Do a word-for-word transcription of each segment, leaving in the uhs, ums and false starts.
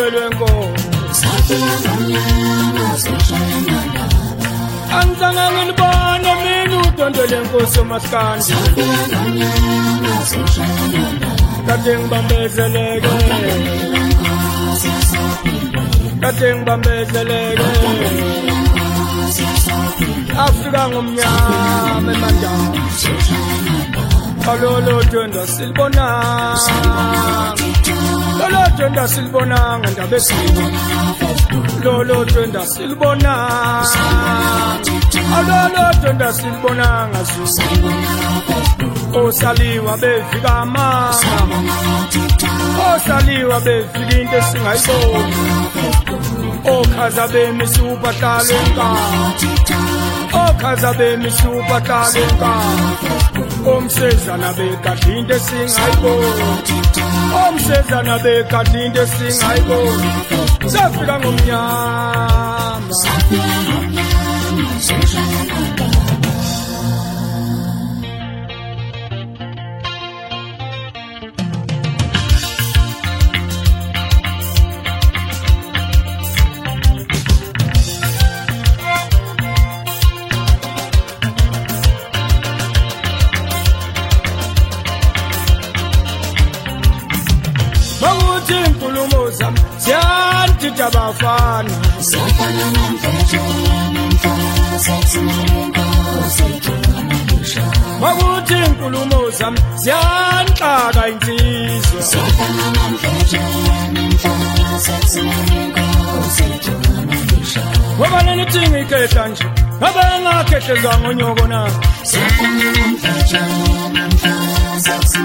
lwenkosi angizange ngilibone mina udonde lwenkosi umaskandi kade ngibambezeleke kade ngibambezeleke Afrika ngomnyama emandla Alolo tenda silbona Lolo tenda silbona ngandaba esini Lolo tenda silbona Alolo tenda silbona ngazi Osaliwa befika mama Osaliwa befika into singayiboni Okhaza bemi super talenka Okhaza bemi super talenka Omsezana bekadinde singayiboni Omsezana bekadinde singayiboni Safika ngomnyama Inkulumo zam siyanti tabafana siyafana namfejo namfasa Makuthi inkulumo zam siyanhlaka insizwa siyafana namfejo namfasa Ngoba lelithi ngikehla nje ngabe ngakhehlezwa ngonyoko na siyafana namfejo namfasa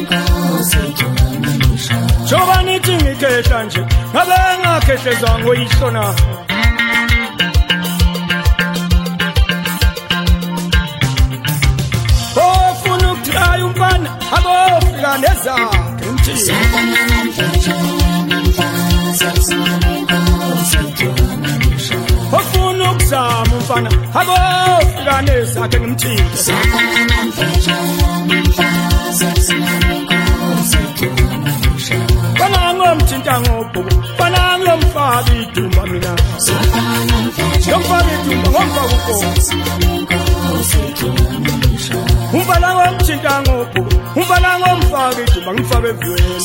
Joba nithi ngikehla nje ngabe ngakhehlezwa ngoyihlona Ofuna ukuthaya umfana abofika nezakhe umthini Ofuna ukuzama umfana abofika nezakhe ngimthini Ngomthinta ngobhuku bana ngomfaka idumba mina ngomfaka idumba ngomfaka ukhona umbala ngomthinta ngobhuku umbala ngomfaka idumba ngifaka evweni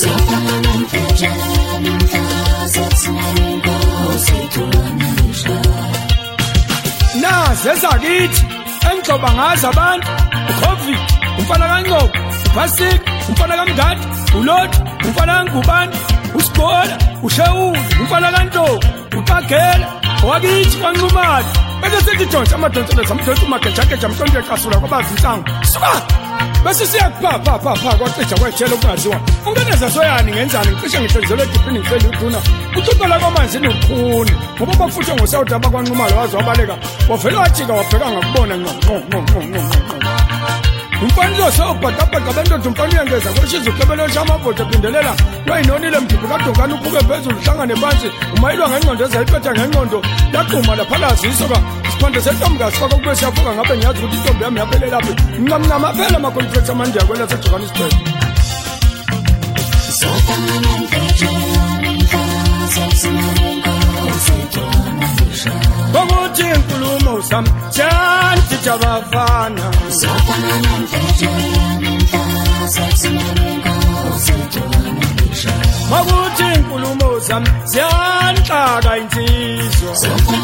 naze zakithi engixoba ngazi abantu uCovid umfana kaNqoko uPhasika umfana kaMngadi uLothi umfana kaNgubane uSigola uShewuli umfana kaNtoko uQagela wakithi kwaNcumali bese sithi Jones amadonsela samdonsa umagejageja jamhlonje qasula kwabazinsango suka bese siyaphapha phapha phapha kwaceja kwetshela ukungaziwa ungeneza soyani ngenzani ngicishe ngihlenzelwe edipini ngicela uduna ucupela kwamanzi nokhuni ngoba bafuthe ngosawuthi abakwaNcumali waze wabaleka wavela wajika wabheka ngakubona ngqo ngqo ngqo ngqo Umfana sobhaqabhaqa bendoda umfana uyangeza kweshizo uhlebelo shamabhoda pindelela wayinonile mthiphu kadongana uphuke phezulu uhlangane phansi umayilwa ngengqondo ezayiphetha ngengqondo yaqhuma laphalazi isoka isiphande sentombi sifaka kube siyafuka ngabe ngiyazi ukuthi intombi yami yaphelela laphi nqamnqama aphela ama-contracts amandiya kwela sejohannesburg Bokuthi inkulumo zam siyanti tabafana Bokuthi inkulumo zam siyanhlaka insizwa